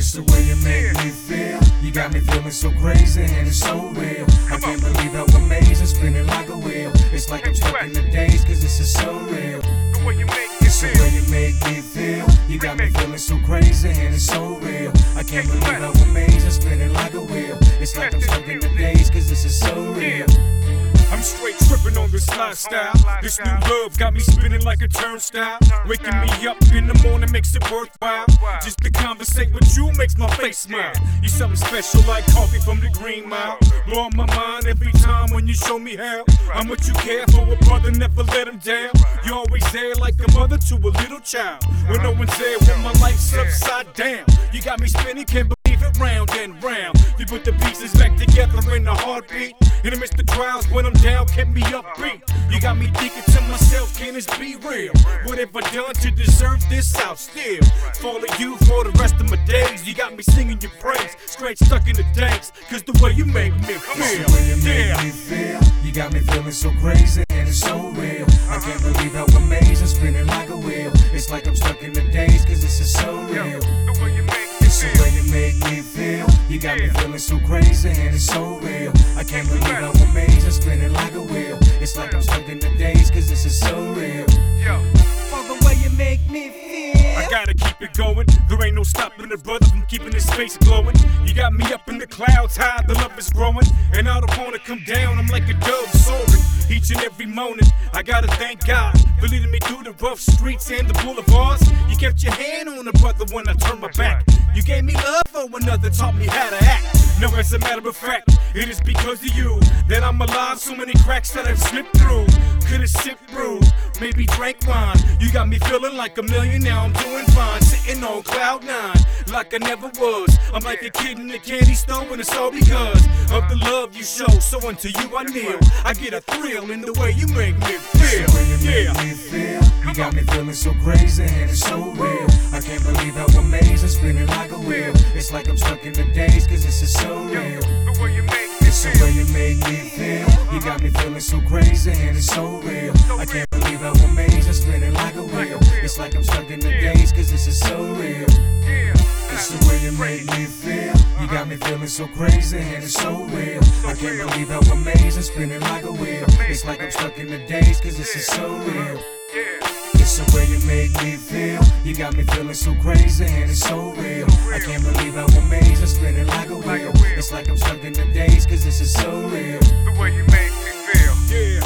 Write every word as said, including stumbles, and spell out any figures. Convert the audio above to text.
It's the way you make me feel. You got me feeling so crazy and it's so real. I can't believe how amazing, spinning like a wheel. It's like I'm stuck in the days, cause this is so real. The way you make me It's the feel. way you make me feel. You got me feeling so crazy and it's so real. I can't believe how amazing, spinning like a wheel. It's like I'm stuck in the days, cause this is so real. I'm straight tripping on this lifestyle. This new love got me spinning like a turnstile. Waking me up in the morning makes it worthwhile. Just to conversate with you makes my face smile. You something special like coffee from the Green Mile. Blow my mind every time when you show me how. How much you care for a brother, never let him down. You always there like a mother to a little child. When no one's there, when my life's upside down. You got me spinning, can't believe it, round and round. You put the pieces back together in a heartbeat. In the midst of trials, when I'm down, kept me upbeat. You got me thinking to myself, can this be real? What have I done to deserve this out still? Follow you for the rest of my days. You got me singing your praise, straight stuck in the dance. Cause the way you make me It's the feel, way you make yeah. me feel. You got me feeling so crazy and it's so real. I can't believe how amazing, spinning like a wheel. It's like I'm stuck in the days, cause this is so real. The way you make me It's the feel. way you make me feel. You got me feeling so crazy and it's so real. I can't believe how amazing, spinning like a wheel. It's like I'm stuck in the days, cause this is so real. Yo. For the way you make me feel. I gotta keep it going. There ain't no stopping the brother from keeping his face glowing. You got me up in the clouds high, the love is growing. And I don't wanna come down, I'm like a dove soaring. Each and every morning, I gotta thank God for leading me through the rough streets and the boulevards. You kept your hand on the brother when I turned my back. You gave me love for another, taught me how to act. No, as a matter of fact, it is because of you that I'm alive. So many cracks that I've slipped through. Could've sipped brew, maybe drank wine. You got me feeling like a million, now I'm doing fine. Sitting on cloud nine, like I never was. I'm like a kid in the candy store, and it's all because of the love you show. So unto you I kneel, I get a thrill in the way you make me feel. It's the way you make Yeah. me feel. You got me feeling so crazy and it's so real. I can't believe how amazing, spinning like a wheel. It's like I'm stuck in the days, cause this is so real. The way you make me It's the feel. way you make me feel. You got me feeling so crazy and it's so real. I can't believe how amazing, spinning like a wheel. It's like I'm stuck in the days, cause this is so real. Yeah. It's the way you make me feel. You got me feeling so crazy and it's so real. I can't believe how amazing, spinning like a wheel. It's like I'm stuck in the days, cause this is so real. Yeah. It's the way you make me feel. You got me feeling so crazy and it's so real. I can't believe how amazing, spinning like a wheel. It's like I'm stuck in the days, cause this is so real. The way you make me feel. Yeah.